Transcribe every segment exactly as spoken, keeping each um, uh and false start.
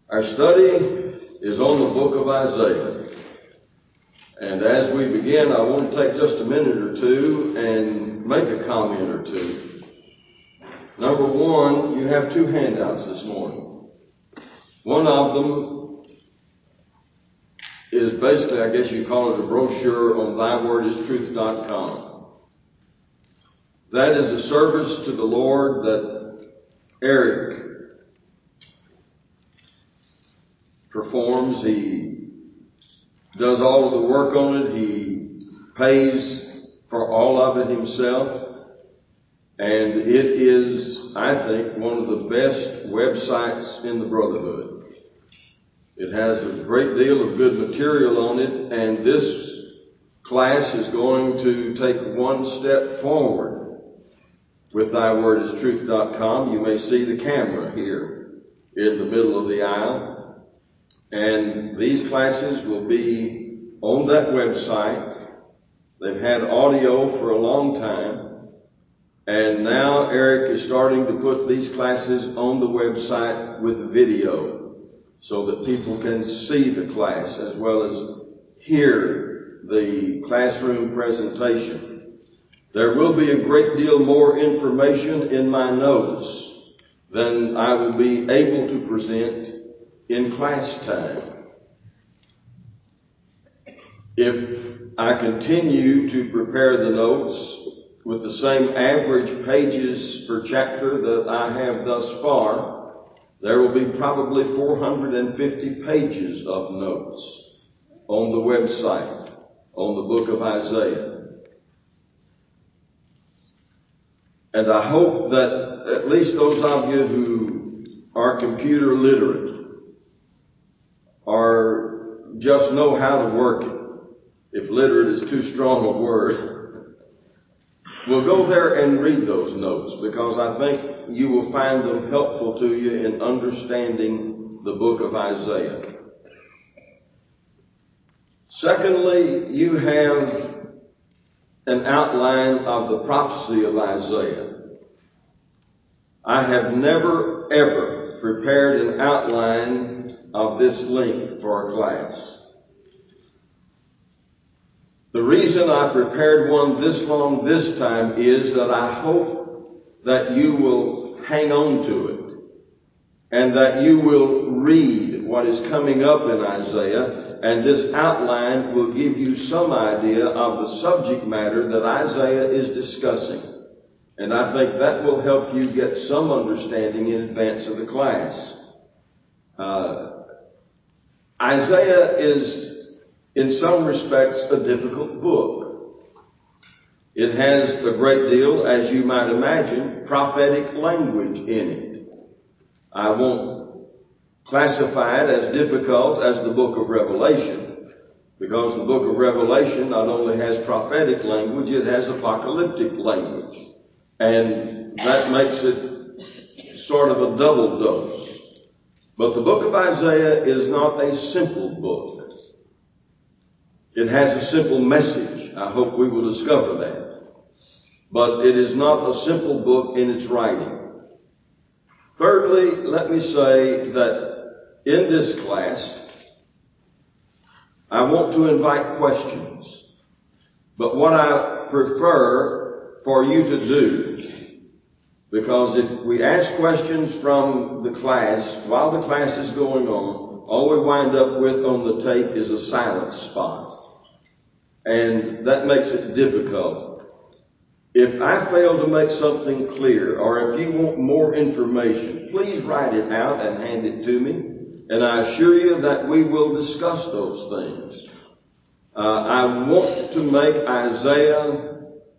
Our study is on the book of Isaiah. And as we begin, I want to take just a minute or two and make a comment or two. Number one, you have two handouts this morning. One of them is basically, I guess you call it a brochure on thy word is truth dot com. That is a service to the Lord that Eric performs. He does all of the work on it. He pays for all of it himself. And it is, I think, one of the best websites in the Brotherhood. It has a great deal of good material on it, and this class is going to take one step forward with thy word is truth dot com. You may see the camera here in the middle of the aisle. And these classes will be on that website. They've had audio for a long time. And now Eric is starting to put these classes on the website with video so that people can see the class as well as hear the classroom presentation. There will be a great deal more information in my notes than I will be able to present in class time. If I continue to prepare the notes with the same average pages per chapter that I have thus far, there will be probably four hundred fifty pages of notes on the website, on the book of Isaiah. And I hope that at least those of you who are computer literate or just know how to work it, if literate is too strong a word, we'll go there and read those notes, because I think you will find them helpful to you in understanding the book of Isaiah. Secondly, you have an outline of the prophecy of Isaiah. I have never, ever prepared an outline of this length for a class. The reason I prepared one this long this time is that I hope that you will hang on to it and that you will read what is coming up in Isaiah, and this outline will give you some idea of the subject matter that Isaiah is discussing. And I think that will help you get some understanding in advance of the class. Uh, Isaiah is, in some respects, a difficult book. It has a great deal, as you might imagine, prophetic language in it. I won't classify it as difficult as the book of Revelation, because the book of Revelation not only has prophetic language, it has apocalyptic language. And that makes it sort of a double dose. But the book of Isaiah is not a simple book. It has a simple message. I hope we will discover that. But it is not a simple book in its writing. Thirdly, let me say that in this class, I want to invite questions. But what I prefer for you to do, because if we ask questions from the class while the class is going on, all we wind up with on the tape is a silent spot. And that makes it difficult. If I fail to make something clear, or if you want more information, please write it out and hand it to me. And I assure you that we will discuss those things. Uh, I want to make Isaiah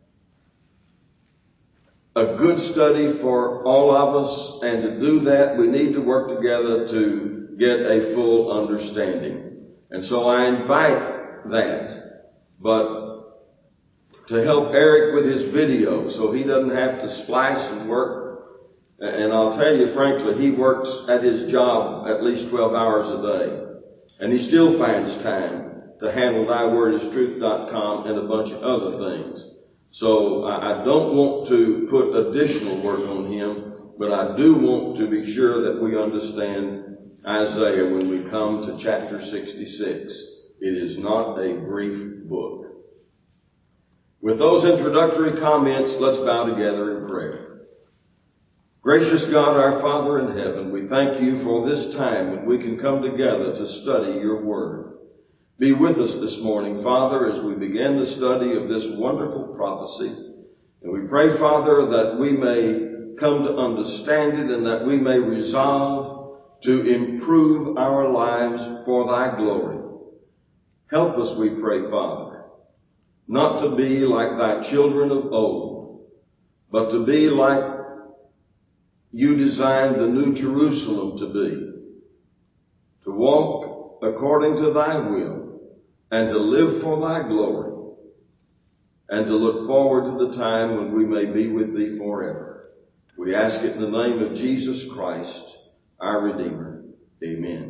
a good study for all of us, and to do that, we need to work together to get a full understanding. And so I invite that. But to help Eric with his video so he doesn't have to splice and work, and I'll tell you frankly, he works at his job at least twelve hours a day, and he still finds time to handle thy word is truth dot com and a bunch of other things. So I don't want to put additional work on him, but I do want to be sure that we understand Isaiah when we come to chapter sixty-six. It is not a brief book. With those introductory comments, let's bow together in prayer. Gracious God, our Father in heaven, we thank you for this time when we can come together to study your word. Be with us this morning, Father, as we begin the study of this wonderful prophecy. And we pray, Father, that we may come to understand it and that we may resolve to improve our lives for thy glory. Help us, we pray, Father, not to be like thy children of old, but to be like you designed the New Jerusalem to be, to walk according to thy will and to live for thy glory and to look forward to the time when we may be with thee forever. We ask it in the name of Jesus Christ, our Redeemer. Amen.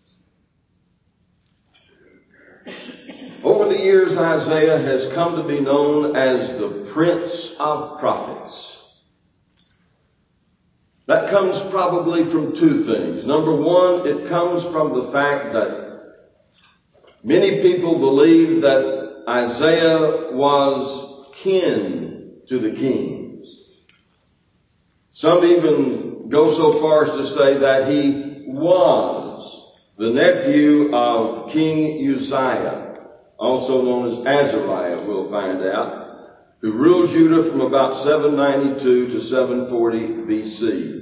Over the years, Isaiah has come to be known as the Prince of Prophets. That comes probably from two things. Number one, it comes from the fact that many people believe that Isaiah was kin to the kings. Some even go so far as to say that he was the nephew of King Uzziah, also known as Azariah, we'll find out, who ruled Judah from about seven ninety-two to seven forty B C.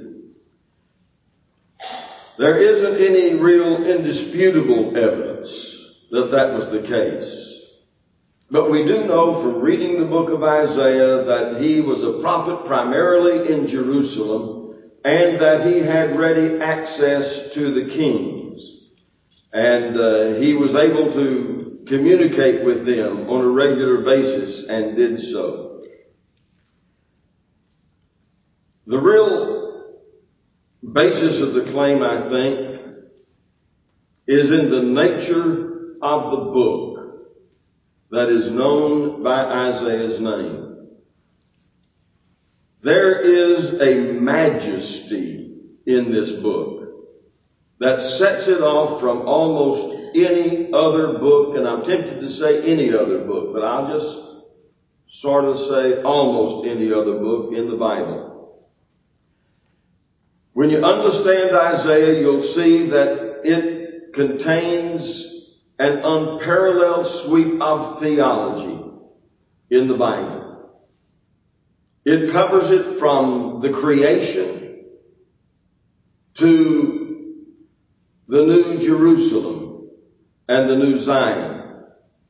There isn't any real indisputable evidence that that was the case. But we do know from reading the book of Isaiah that he was a prophet primarily in Jerusalem and that he had ready access to the kings. And uh, he was able to communicate with them on a regular basis and did so. The real basis of the claim, I think, is in the nature of the book that is known by Isaiah's name. There is a majesty in this book that sets it off from almost any other book, and I'm tempted to say any other book, but I'll just sort of say almost any other book in the Bible. When you understand Isaiah, you'll see that it contains an unparalleled sweep of theology in the Bible. It covers it from the creation to the New Jerusalem and the New Zion.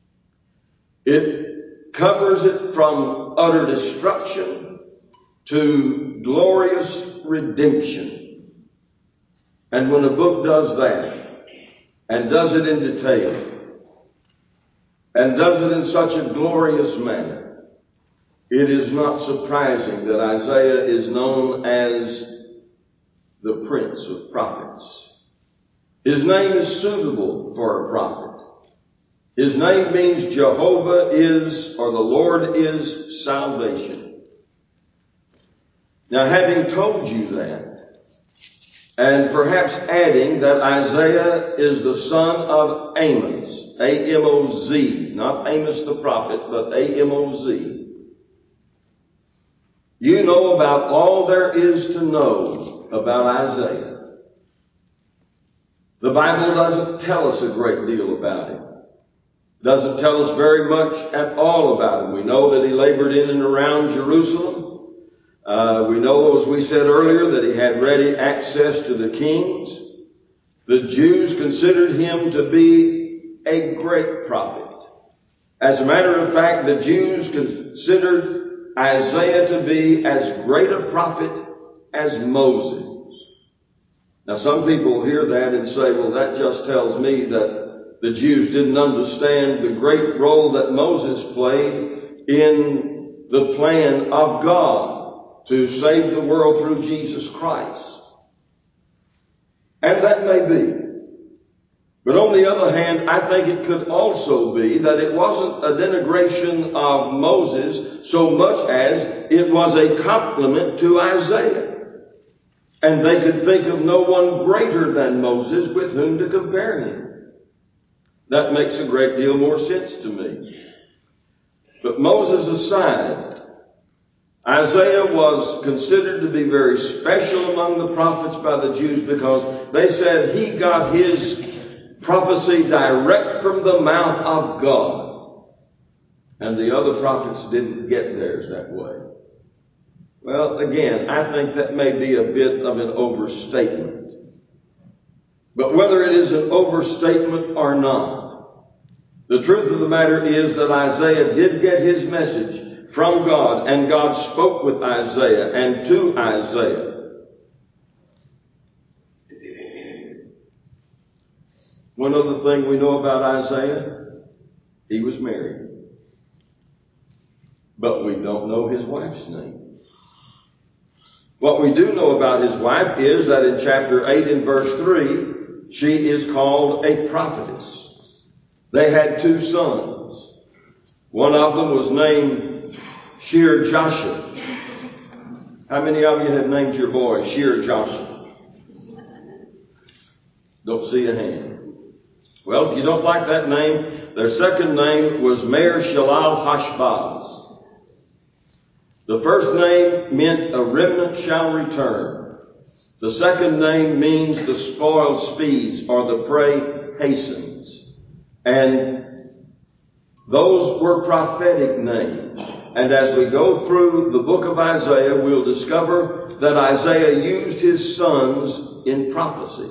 It covers it from utter destruction to glorious redemption. And when a book does that, and does it in detail, and does it in such a glorious manner, it is not surprising that Isaiah is known as the Prince of Prophets. His name is suitable for a prophet. His name means Jehovah is, or the Lord is, salvation. Now, having told you that, and perhaps adding that Isaiah is the son of Amos, A M O Z, not Amos the prophet, but A M O Z, you know about all there is to know about Isaiah. The Bible doesn't tell us a great deal about him. It doesn't tell us very much at all about him. We know that he labored in and around Jerusalem. Uh, we know, as we said earlier, that he had ready access to the kings. The Jews considered him to be a great prophet. As a matter of fact, the Jews considered Isaiah to be as great a prophet as Moses. Now, some people hear that and say, well, that just tells me that the Jews didn't understand the great role that Moses played in the plan of God to save the world through Jesus Christ. And that may be. But on the other hand, I think it could also be that it wasn't a denigration of Moses so much as it was a compliment to Isaiah. And they could think of no one greater than Moses with whom to compare him. That makes a great deal more sense to me. But Moses aside, Isaiah was considered to be very special among the prophets by the Jews because they said he got his prophecy direct from the mouth of God. And the other prophets didn't get theirs that way. Well, again, I think that may be a bit of an overstatement. But whether it is an overstatement or not, the truth of the matter is that Isaiah did get his message from God, and God spoke with Isaiah and to Isaiah. One other thing we know about Isaiah, he was married. But we don't know his wife's name. What we do know about his wife is that in chapter eight and verse three, she is called a prophetess. They had two sons. One of them was named Shear Joshua. How many of you have named your boy Shear Joshua? Don't see a hand. Well, if you don't like that name, their second name was Meir Shalal Hashbaz. The first name meant a remnant shall return. The second name means the spoil speeds or the prey hastens. And those were prophetic names. And as we go through the book of Isaiah, we'll discover that Isaiah used his sons in prophecy.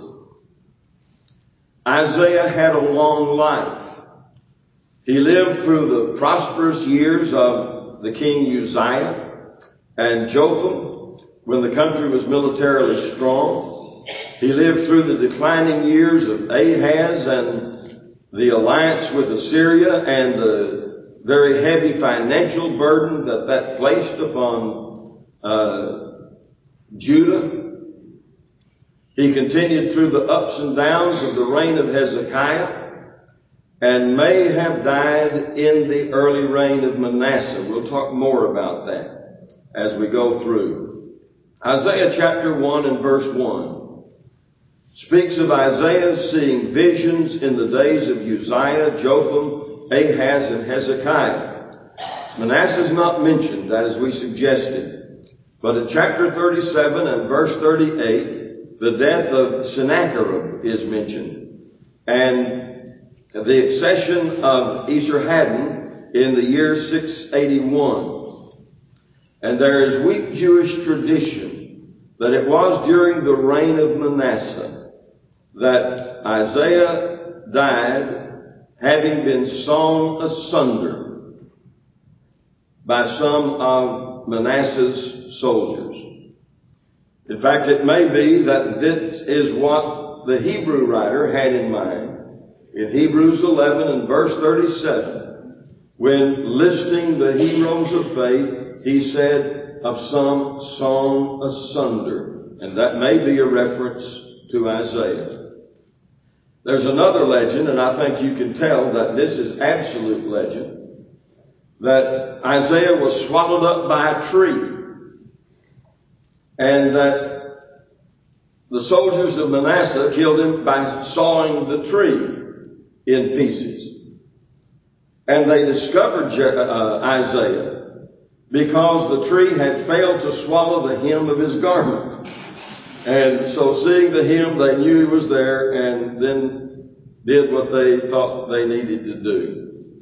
Isaiah had a long life. He lived through the prosperous years of the king Uzziah and Jotham, when the country was militarily strong. He lived through the declining years of Ahaz and the alliance with Assyria and the very heavy financial burden that that placed upon uh, Judah. He continued through the ups and downs of the reign of Hezekiah and may have died in the early reign of Manasseh. We'll talk more about that as we go through. Isaiah chapter one and verse one speaks of Isaiah seeing visions in the days of Uzziah, Jotham, Ahaz, and Hezekiah. Manasseh is not mentioned, as we suggested. But in chapter thirty-seven and verse thirty-eight, the death of Sennacherib is mentioned. And the accession of Esarhaddon in the year six eighty-one. And there is weak Jewish tradition that it was during the reign of Manasseh that Isaiah died having been sawn asunder by some of Manasseh's soldiers. In fact, it may be that this is what the Hebrew writer had in mind in Hebrews eleven and verse thirty-seven, when listing the heroes of faith. He said, of some sawn asunder. And that may be a reference to Isaiah. There's another legend, and I think you can tell that this is absolute legend, that Isaiah was swallowed up by a tree. And that the soldiers of Manasseh killed him by sawing the tree in pieces. And they discovered uh, Isaiah because the tree had failed to swallow the hem of his garment. And so seeing the hem, they knew he was there and then did what they thought they needed to do.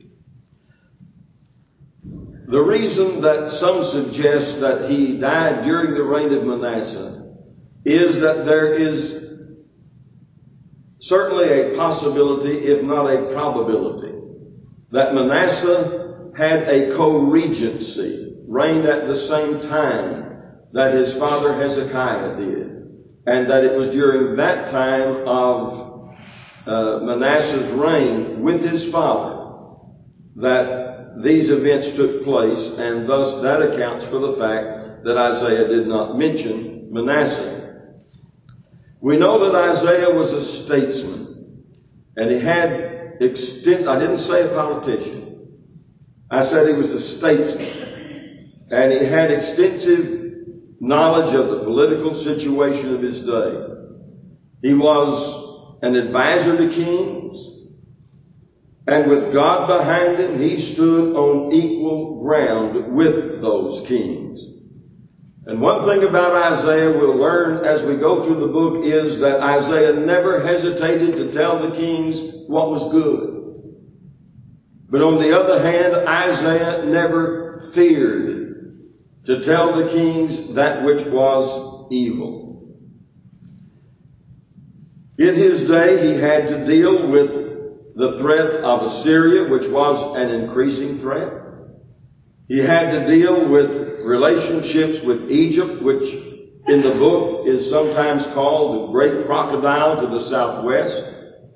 The reason that some suggest that he died during the reign of Manasseh is that there is certainly a possibility, if not a probability, that Manasseh had a co-regency, reigned at the same time that his father Hezekiah did. And that it was during that time of uh, Manasseh's reign with his father that these events took place, and thus that accounts for the fact that Isaiah did not mention Manasseh. We know that Isaiah was a statesman, and he had extent. I didn't say a politician. I said he was a statesman. And he had extensive knowledge of the political situation of his day. He was an advisor to kings, and with God behind him, he stood on equal ground with those kings. And one thing about Isaiah we'll learn as we go through the book is that Isaiah never hesitated to tell the kings what was good. But on the other hand, Isaiah never feared to tell the kings that which was evil. In his day, he had to deal with the threat of Assyria, which was an increasing threat. He had to deal with relationships with Egypt, which in the book is sometimes called the great crocodile to the southwest.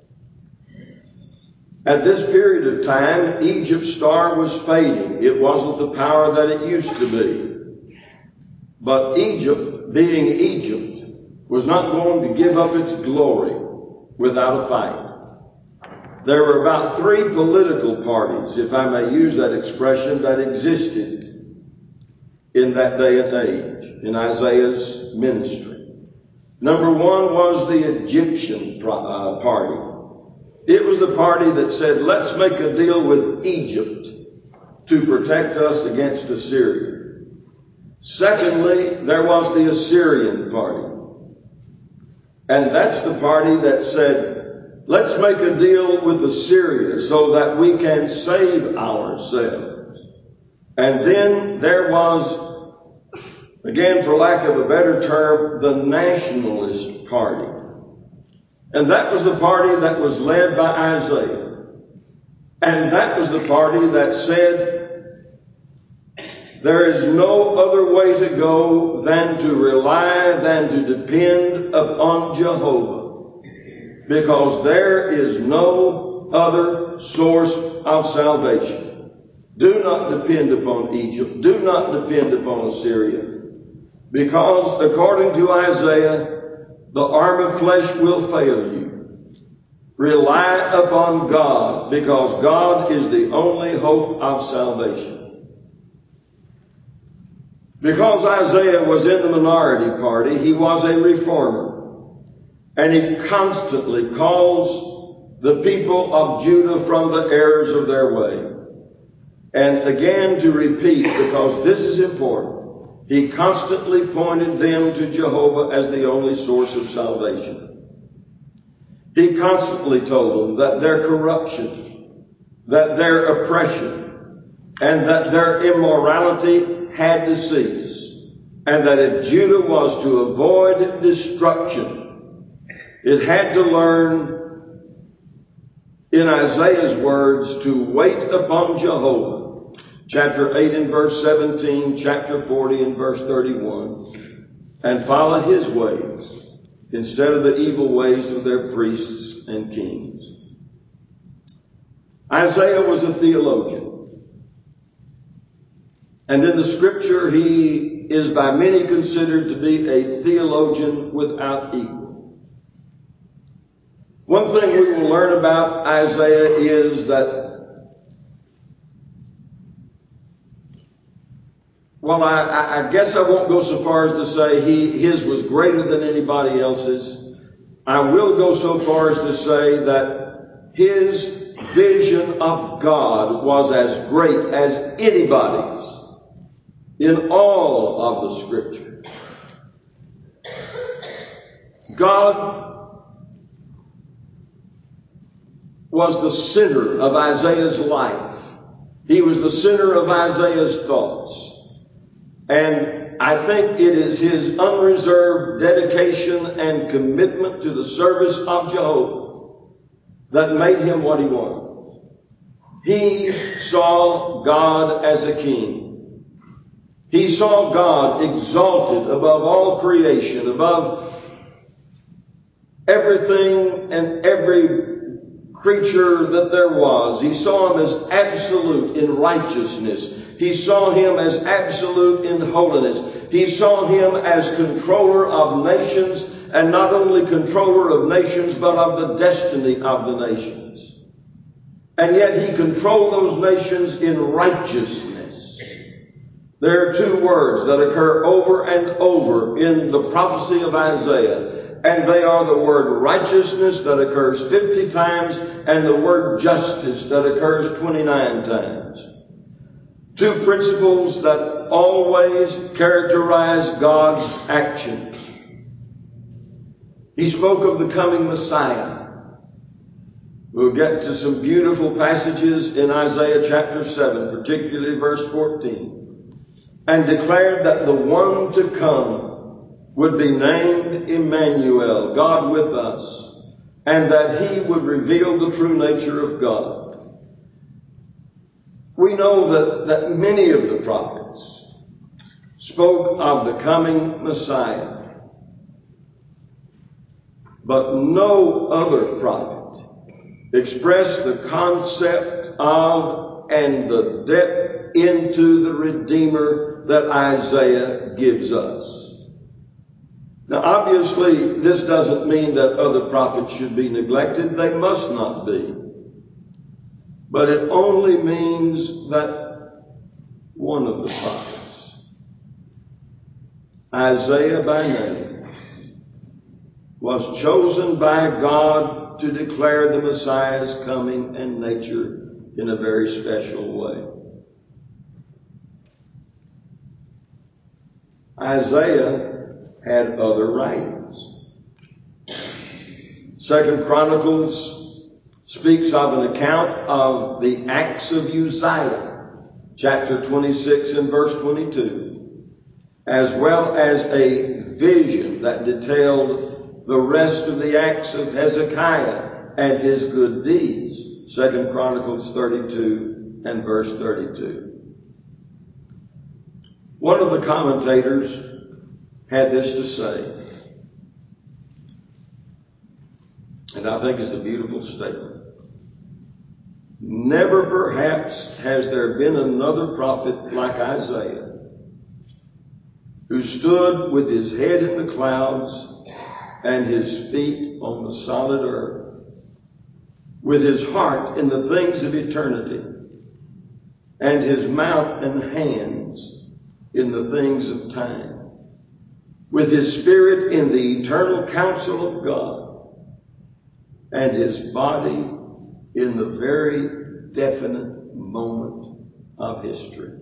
At this period of time, Egypt's star was fading. It wasn't the power that it used to be. But Egypt, being Egypt, was not going to give up its glory without a fight. There were about three political parties, if I may use that expression, that existed in that day and age, in Isaiah's ministry. Number one was the Egyptian uh, party. It was the party that said, let's make a deal with Egypt to protect us against Assyria. Secondly, there was the Assyrian party. And that's the party that said, let's make a deal with Assyria so that we can save ourselves. And then there was, again, for lack of a better term, the nationalist party. And that was the party that was led by Isaiah. And that was the party that said, there is no other way to go than to rely, than to depend upon Jehovah. Because there is no other source of salvation. Do not depend upon Egypt. Do not depend upon Assyria. Because according to Isaiah, the arm of flesh will fail you. Rely upon God, because God is the only hope of salvation. Because Isaiah was in the minority party, he was a reformer. And he constantly calls the people of Judah from the errors of their way. And again, to repeat, because this is important, he constantly pointed them to Jehovah as the only source of salvation. He constantly told them that their corruption, that their oppression, and that their immorality had to cease. And that if Judah was to avoid destruction, it had to learn, in Isaiah's words, to wait upon Jehovah. Chapter eight and verse seventeen, chapter forty and verse thirty-one, and follow his ways instead of the evil ways of their priests and kings. Isaiah was a theologian. And in the scripture, he is by many considered to be a theologian without equal. One thing we will learn about Isaiah is that Well, I, I guess I won't go so far as to say he, his was greater than anybody else's. I will go so far as to say that his vision of God was as great as anybody's in all of the scriptures. God was the center of Isaiah's life. He was the center of Isaiah's thoughts. And I think it is his unreserved dedication and commitment to the service of Jehovah that made him what he was. He saw God as a king. He saw God exalted above all creation, above everything and every creature that there was. He saw him as absolute in righteousness. He saw him as absolute in holiness. He saw him as controller of nations, and not only controller of nations, but of the destiny of the nations. And yet he controlled those nations in righteousness. There are two words that occur over and over in the prophecy of Isaiah, and they are the word righteousness that occurs fifty times and the word justice that occurs twenty-nine times. Two principles that always characterize God's actions. He spoke of the coming Messiah. We'll get to some beautiful passages in Isaiah chapter seven, particularly verse fourteen. And declared that the one to come would be named Emmanuel, God with us, and that he would reveal the true nature of God. We know that, that many of the prophets spoke of the coming Messiah, but no other prophet expressed the concept of and the depth into the Redeemer that Isaiah gives us. Now, obviously, this doesn't mean that other prophets should be neglected. They must not be. But it only means that one of the prophets, Isaiah by name, was chosen by God to declare the Messiah's coming and nature in a very special way. Isaiah had other writings. Second Chronicles speaks of an account of the acts of Uzziah, chapter twenty-six and verse twenty-two, as well as a vision that detailed the rest of the acts of Hezekiah and his good deeds. Second Chronicles thirty-two and verse thirty-two. One of the commentators had this to say, and I think it's a beautiful statement. Never perhaps has there been another prophet like Isaiah, who stood with his head in the clouds and his feet on the solid earth, with his heart in the things of eternity, and his mouth and hands in the things of time, with his spirit in the eternal counsel of God, and his body in the very definite moment of history.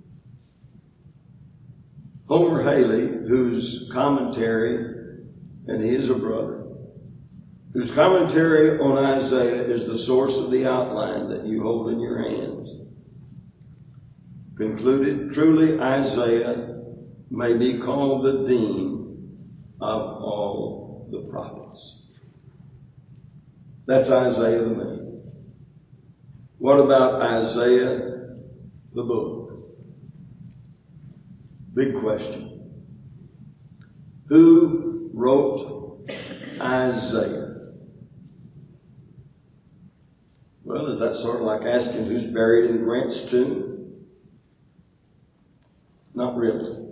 Homer Haley, whose commentary, and he is a brother, whose commentary on Isaiah is the source of the outline that you hold in your hands, concluded, truly Isaiah may be called the dean of all the prophets. That's Isaiah the man. What about Isaiah the book? Big question. Who wrote Isaiah? Well, is that sort of like asking who's buried in Grant's tomb? Not really.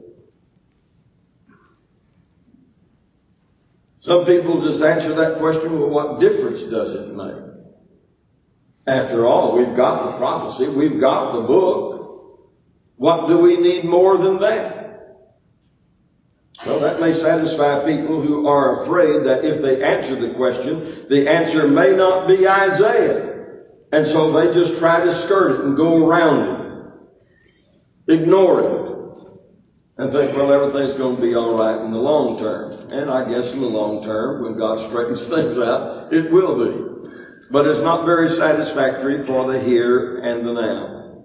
Some people just answer that question, well, what difference does it make? After all, we've got the prophecy, we've got the book. What do we need more than that? Well, that may satisfy people who are afraid that if they answer the question, the answer may not be Isaiah. And so they just try to skirt it and go around it, ignore it, and think, well, everything's going to be all right in the long term. And I guess in the long term, when God straightens things out, it will be. But it's not very satisfactory for the here and the now.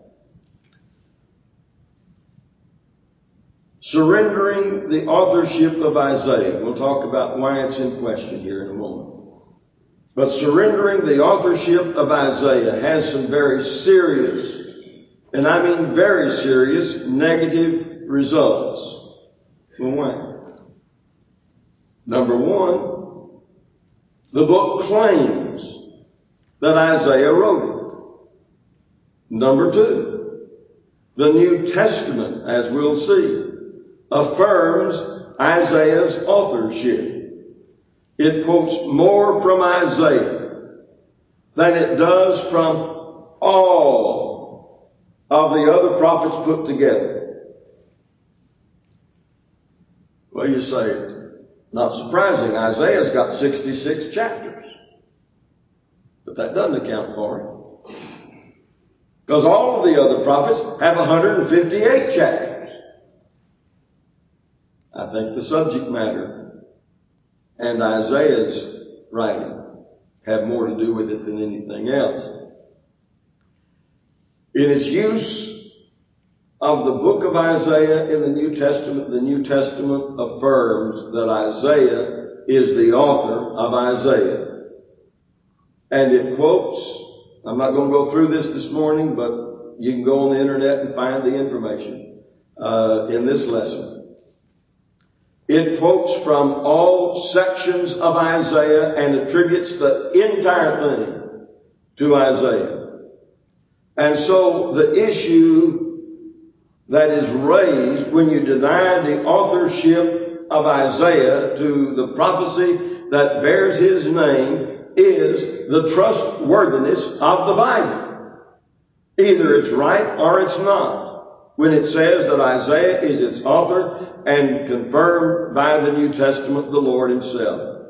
Surrendering the authorship of Isaiah. We'll talk about why it's in question here in a moment. But surrendering the authorship of Isaiah has some very serious, and I mean very serious, negative results. Well, why? Number one, the book claims that Isaiah wrote it. Number two, the New Testament, as we'll see, affirms Isaiah's authorship. It quotes more from Isaiah than it does from all of the other prophets put together. Well, you say, not surprising. Isaiah's got sixty-six chapters. But that doesn't account for it. Because all of the other prophets have one hundred fifty-eight chapters. I think the subject matter and Isaiah's writing have more to do with it than anything else. In its use of the book of Isaiah in the New Testament, the New Testament affirms that Isaiah is the author of Isaiah. And it quotes, I'm not going to go through this this morning, but you can go on the internet and find the information uh, in this lesson. It quotes from all sections of Isaiah and attributes the entire thing to Isaiah. And so the issue that is raised when you deny the authorship of Isaiah to the prophecy that bears his name is the trustworthiness of the Bible. Either it's right or it's not, when it says that Isaiah is its author and confirmed by the New Testament, the Lord himself.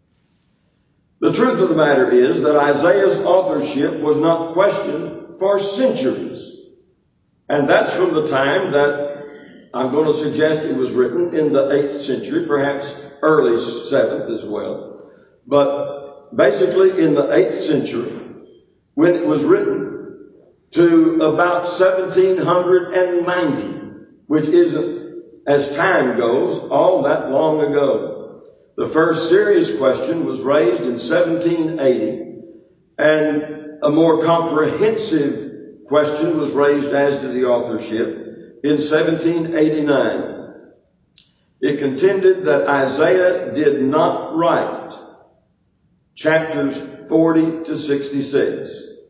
The truth of the matter is that Isaiah's authorship was not questioned for centuries. And that's from the time that I'm going to suggest it was written in the eighth century, perhaps early seventh as well. But basically in the eighth century, when it was written, to about seventeen ninety, which isn't, as time goes, all that long ago. The first serious question was raised in seventeen eighty, and a more comprehensive question was raised as to the authorship in seventeen eighty-nine. It contended that Isaiah did not write chapters forty to sixty-six.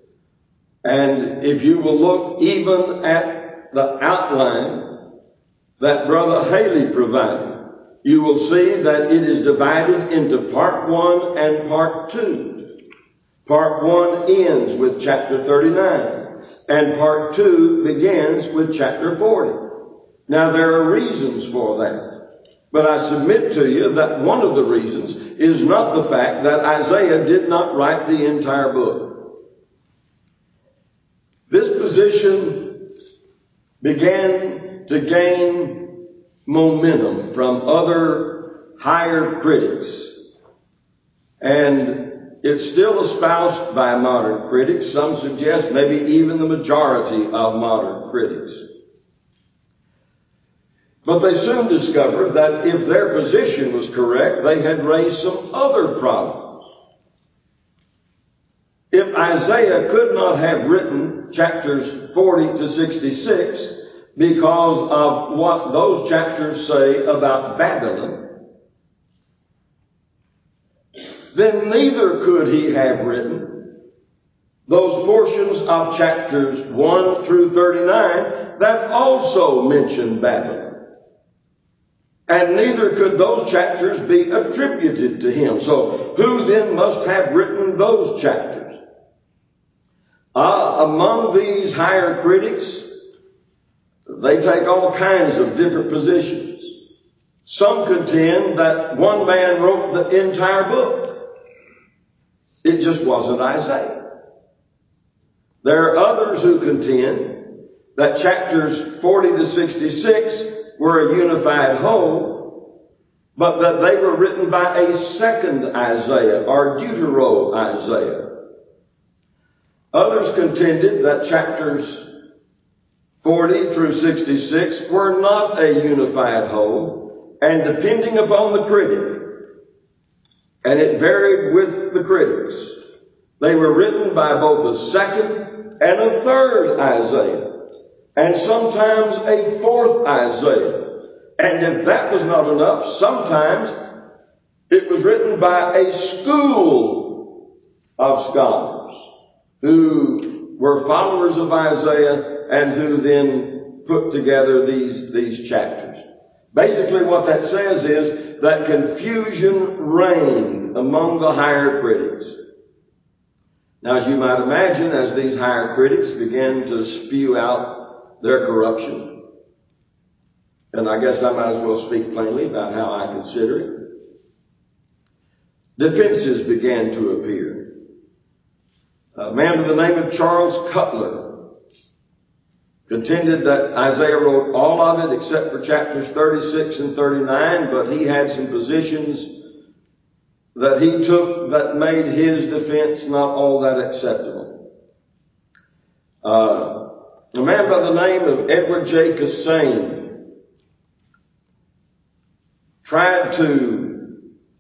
And if you will look even at the outline that Brother Haley provided, you will see that it is divided into part one and part two. Part one ends with chapter thirty-nine, and part two begins with chapter forty. Now, there are reasons for that, but I submit to you that one of the reasons is not the fact that Isaiah did not write the entire book. This position began to gain momentum from other higher critics, and it's still espoused by modern critics. Some suggest maybe even the majority of modern critics. But they soon discovered that if their position was correct, they had raised some other problems. If Isaiah could not have written chapters forty to sixty-six because of what those chapters say about Babylon, then neither could he have written those portions of chapters one through thirty-nine that also mention Babylon. And neither could those chapters be attributed to him. So who then must have written those chapters? Uh, among these higher critics, they take all kinds of different positions. Some contend that one man wrote the entire book. It just wasn't Isaiah. There are others who contend that chapters forty to sixty-six were a unified whole, but that they were written by a second Isaiah, or Deutero-Isaiah. Others contended that chapters forty through sixty-six were not a unified whole, and depending upon the critic, and it varied with the critics, they were written by both a second and a third Isaiah, and sometimes a fourth Isaiah. And if that was not enough, sometimes it was written by a school of scholars who were followers of Isaiah and who then put together these, these chapters. Basically what that says is that confusion reigned among the higher critics. Now, as you might imagine, as these higher critics began to spew out their corruption and I guess I might as well speak plainly about how I consider it, defenses began to appear. A man by the name of Charles Cutler contended that Isaiah wrote all of it except for chapters thirty-six and thirty-nine, but he had some positions that he took that made his defense not all that acceptable. Uh, a man by the name of Edward J. Cassane tried to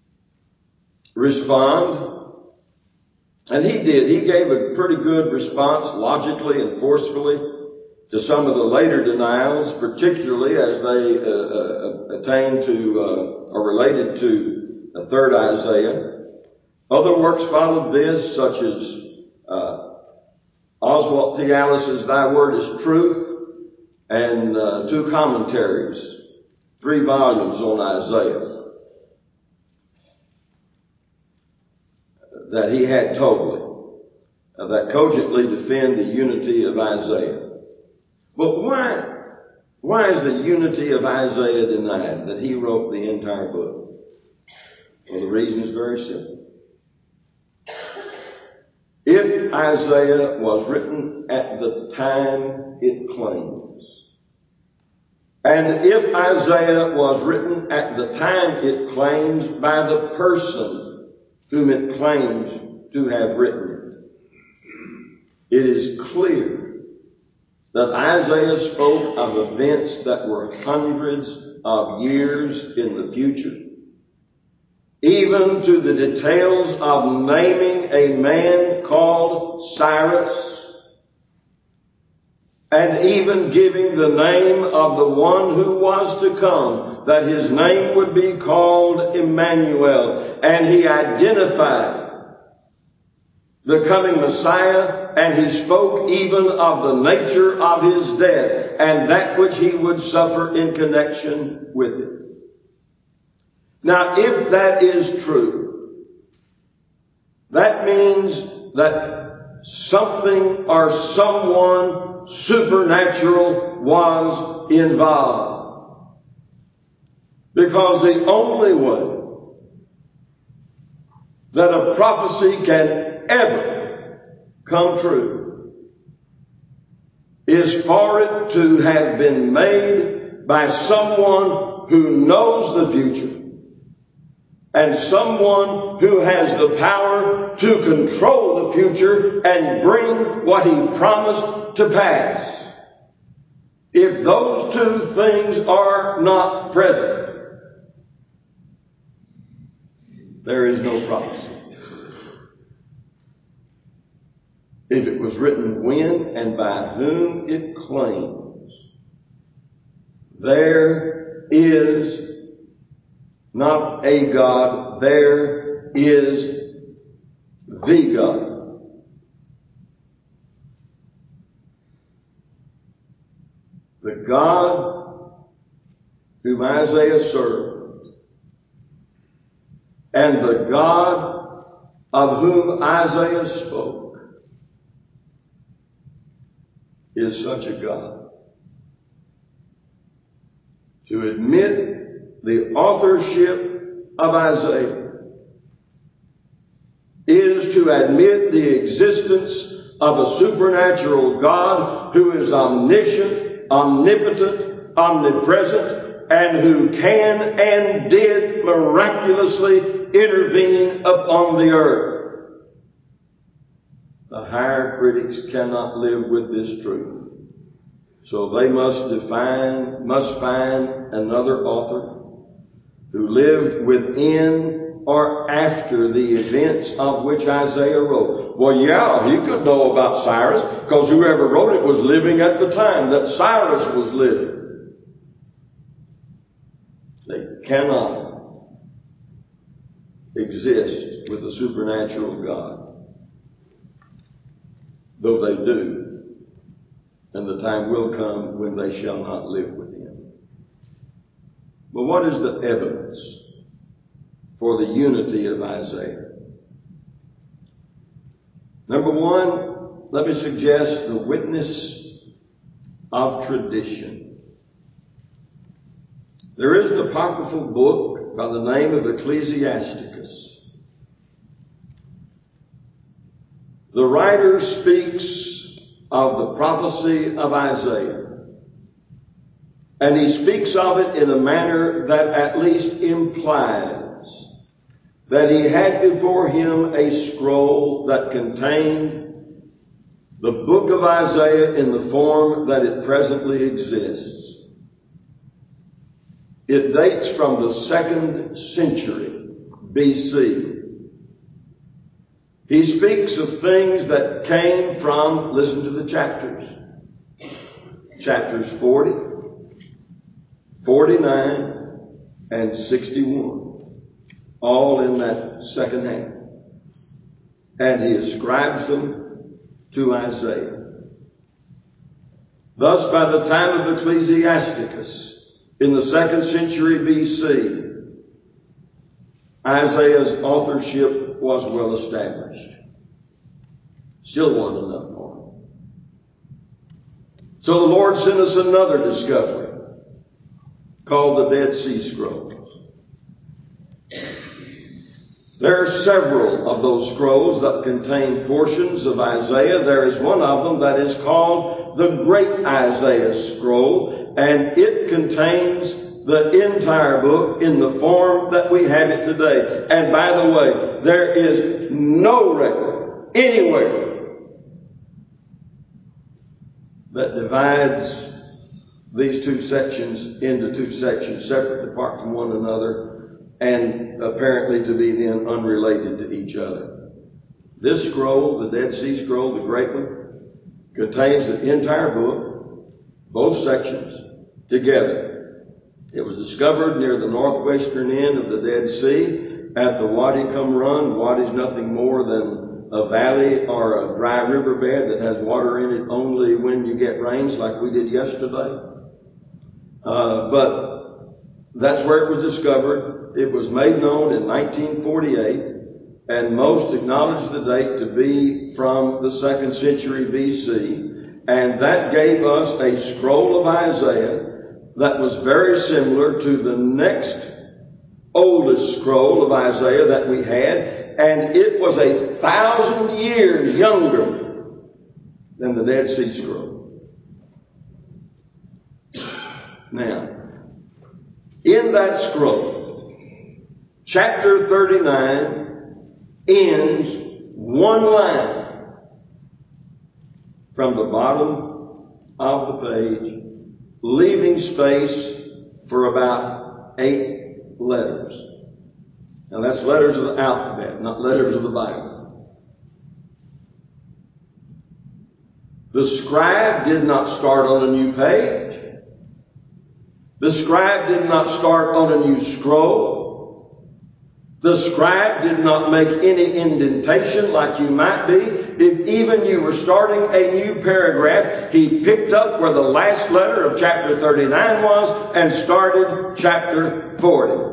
respond, and he did. He gave a pretty good response, logically and forcefully, to some of the later denials, particularly as they uh, uh, attain to uh, or related to the third Isaiah. Other works followed this, such as uh, Oswald T. Allis's "Thy Word is Truth," and uh, two commentaries, three volumes on Isaiah, that he had totally, uh, that cogently defend the unity of Isaiah. But why, why is the unity of Isaiah denied, that he wrote the entire book? Well, the reason is very simple. If Isaiah was written at the time it claims, and if Isaiah was written at the time it claims by the person whom it claims to have written it, it is clear that Isaiah spoke of events that were hundreds of years in the future, even to the details of naming a man called Cyrus, and even giving the name of the one who was to come, that his name would be called Emmanuel. And he identified the coming Messiah, and he spoke even of the nature of his death and that which he would suffer in connection with it. Now, if that is true, that means that something or someone supernatural was involved. Because the only way that a prophecy can ever come true is for it to have been made by someone who knows the future, and someone who has the power to control the future and bring what he promised to pass. If those two things are not present, there is no prophecy. If it was written when and by whom it claims, there is not a God, there is the God. The God whom Isaiah served, and the God of whom Isaiah spoke, is such a God. To admit the authorship of Isaiah is to admit the existence of a supernatural God who is omniscient, omnipotent, omnipresent, and who can and did miraculously intervene upon the earth. The higher critics cannot live with this truth. So they must define, must find another author who lived within or after the events of which Isaiah wrote. Well, yeah, he could know about Cyrus, because whoever wrote it was living at the time that Cyrus was living. They cannot exist with a supernatural God, though they do. And the time will come when they shall not live with him. But what is the evidence for the unity of Isaiah? Number one, let me suggest the witness of tradition. There is an apocryphal book by the name of Ecclesiasticus. The writer speaks of the prophecy of Isaiah. And he speaks of it in a manner that at least implies that he had before him a scroll that contained the book of Isaiah in the form that it presently exists. It dates from the second century B C. He speaks of things that came from, listen to the chapters, chapters forty, forty-nine, and sixty-one, all in that second half. And he ascribes them to Isaiah. Thus, by the time of Ecclesiasticus, in the second century B C, Isaiah's authorship was well established. Still wasn't enough for him. So the Lord sent us another discovery called the Dead Sea Scrolls. There are several of those scrolls that contain portions of Isaiah. There is one of them that is called the Great Isaiah Scroll, and it contains the entire book in the form that we have it today. And by the way, there is no record anywhere that divides these two sections into two sections separate apart from one another and apparently to be then unrelated to each other. This scroll, the Dead Sea Scroll, the great one, contains the entire book, both sections, together. It was discovered near the northwestern end of the Dead Sea at the Wadi Qumran. Wadi is nothing more than a valley or a dry riverbed that has water in it only when you get rains like we did yesterday. Uh, but that's where it was discovered. It was made known in nineteen forty-eight, and most acknowledge the date to be from the second century B C. And that gave us a scroll of Isaiah that was very similar to the next oldest scroll of Isaiah that we had, and it was a thousand years younger than the Dead Sea Scroll. Now, in that scroll, chapter thirty-nine ends one line from the bottom of the page, leaving space for about eight letters. Now that's letters of the alphabet, not letters of the Bible. The scribe did not start on a new page. The scribe did not start on a new scroll. The scribe did not make any indentation like you might be. If even you were starting a new paragraph, he picked up where the last letter of chapter thirty-nine was and started chapter forty.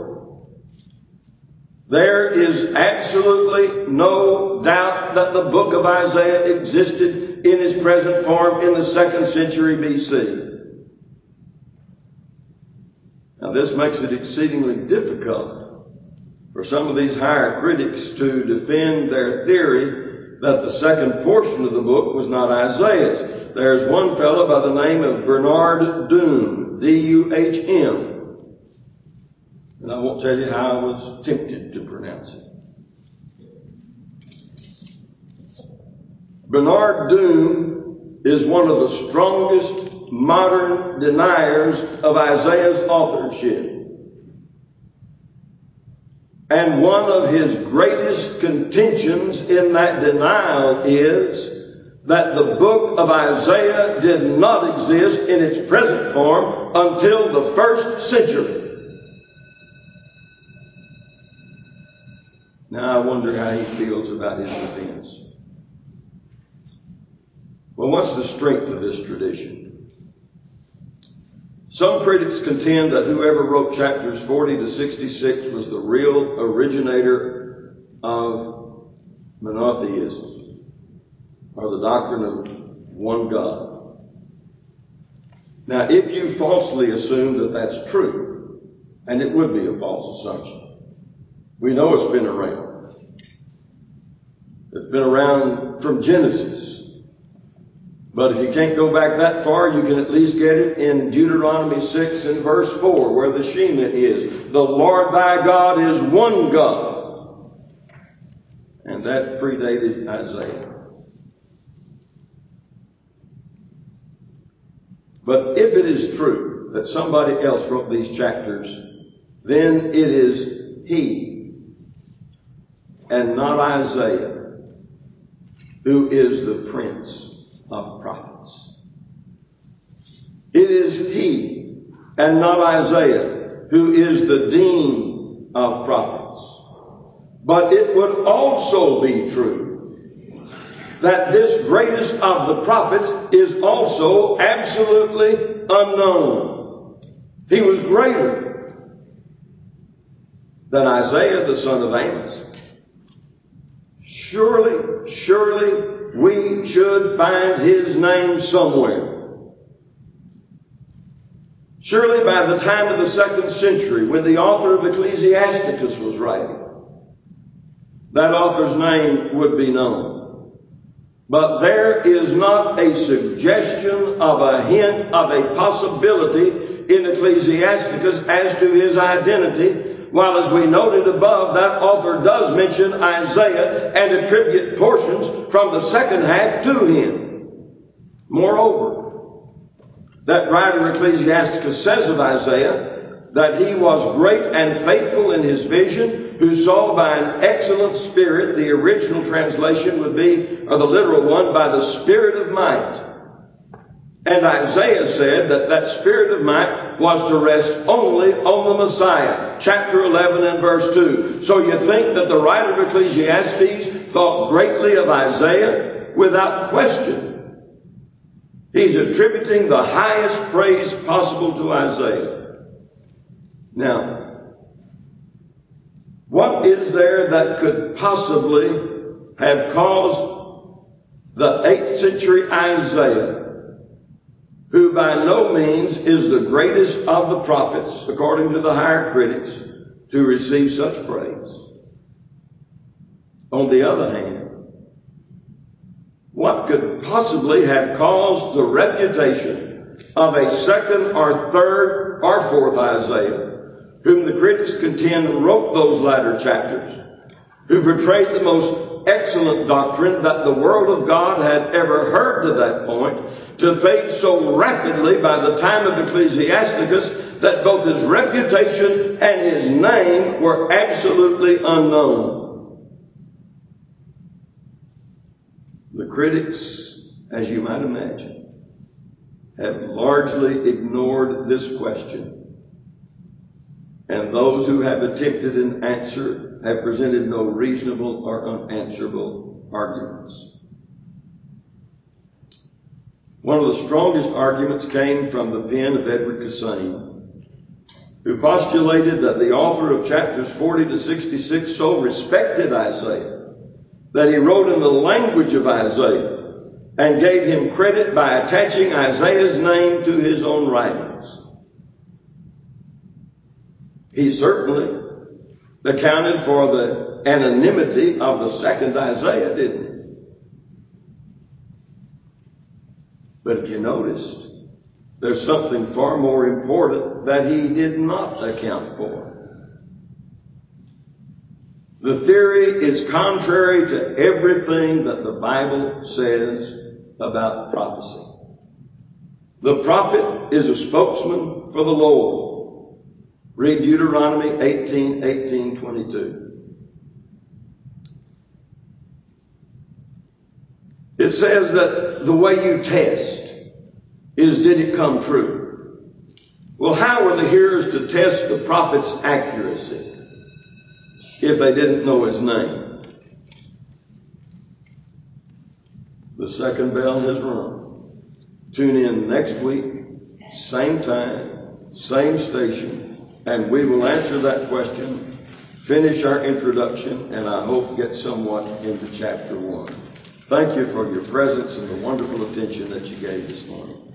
There is absolutely no doubt that the book of Isaiah existed in its present form in the second century B C. Now this makes it exceedingly difficult for some of these higher critics to defend their theory that the second portion of the book was not Isaiah's. There's one fellow by the name of Bernard Doom, D U H M. And I won't tell you how I was tempted to pronounce it. Bernard Doom is one of the strongest modern deniers of Isaiah's authorship. And one of his greatest contentions in that denial is that the book of Isaiah did not exist in its present form until the first century. Now I wonder how he feels about his defense. Well, what's the strength of this tradition? Some critics contend that whoever wrote chapters forty to sixty-six was the real originator of monotheism, or the doctrine of one God. Now, if you falsely assume that that's true, And it would be a false assumption. We know it's been around. It's been around from Genesis. But if you can't go back that far, you can at least get it in Deuteronomy six and verse four, where the Shema is. The Lord thy God is one God. And that predated Isaiah. But if it is true that somebody else wrote these chapters, then it is he, and not Isaiah, who is the prince of prophets. It is he, and not Isaiah, who is the dean of prophets. But it would also be true that this greatest of the prophets is also absolutely unknown. He was greater than Isaiah, the son of Amos. Surely, surely, we should find his name somewhere. Surely by the time of the second century, when the author of Ecclesiasticus was writing, that author's name would be known. But there is not a suggestion of a hint of a possibility in Ecclesiasticus as to his identity, while as we noted above, that author does mention Isaiah and attribute portions from the second half to him. Moreover, that writer of Ecclesiasticus says of Isaiah that he was great and faithful in his vision, who saw by an excellent spirit. The original translation would be, or the literal one, by the spirit of might. And Isaiah said that that spirit of might was to rest only on the Messiah. Chapter eleven and verse two. So you think that the writer of Ecclesiastes thought greatly of Isaiah? Without question. He's attributing the highest praise possible to Isaiah. Now, what is there that could possibly have caused the eighth century Isaiah, who by no means is the greatest of the prophets, according to the higher critics, to receive such praise? On the other hand, what could possibly have caused the reputation of a second or third or fourth Isaiah, whom the critics contend wrote those latter chapters, who portrayed the most excellent doctrine that the world of God had ever heard to that point, to fade so rapidly by the time of Ecclesiasticus that both his reputation and his name were absolutely unknown? The critics, as you might imagine, have largely ignored this question. And those who have attempted an answer have presented no reasonable or unanswerable arguments. One of the strongest arguments came from the pen of Edward Cassane, who postulated that the author of chapters forty to sixty-six so respected Isaiah that he wrote in the language of Isaiah and gave him credit by attaching Isaiah's name to his own writings. He certainly accounted for the anonymity of the second Isaiah, didn't he? But if you noticed, there's something far more important that he did not account for. The theory is contrary to everything that the Bible says about prophecy. The prophet is a spokesman for the Lord. Read Deuteronomy eighteen, eighteen, twenty-two. It says that the way you test is, did it come true? Well, how were the hearers to test the prophet's accuracy if they didn't know his name? The second bell has rung. Tune in next week, same time, same station, and we will answer that question, finish our introduction, and I hope get somewhat into chapter one. Thank you for your presence and the wonderful attention that you gave this morning.